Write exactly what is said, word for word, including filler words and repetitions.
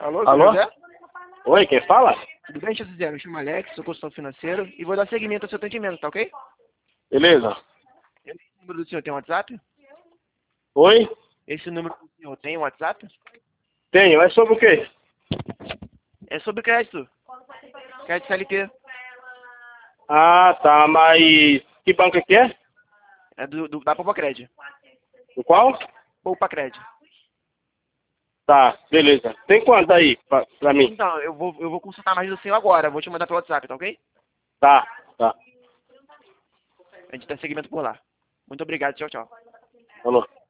Alô, Alô? José? Oi, quem fala? Tudo bem, seu José? Me chamo Alex, sou consultor financeiro e vou dar seguimento ao seu atendimento, tá ok? Beleza. Esse número do senhor tem WhatsApp? Oi? Esse número do senhor tem WhatsApp? Tenho. É sobre o quê? É sobre crédito. Crédito C L T. Ah, tá. Mas que banco que é? É do, do, da Poupa Cred. O qual? Poupa Cred. Tá, beleza. Tem quanto aí pra, pra mim? Então, eu vou, eu vou consultar mais do senhor agora. Vou te mandar pelo WhatsApp, tá ok? Tá, tá. A gente dá seguimento por lá. Muito obrigado. Tchau, tchau. Falou.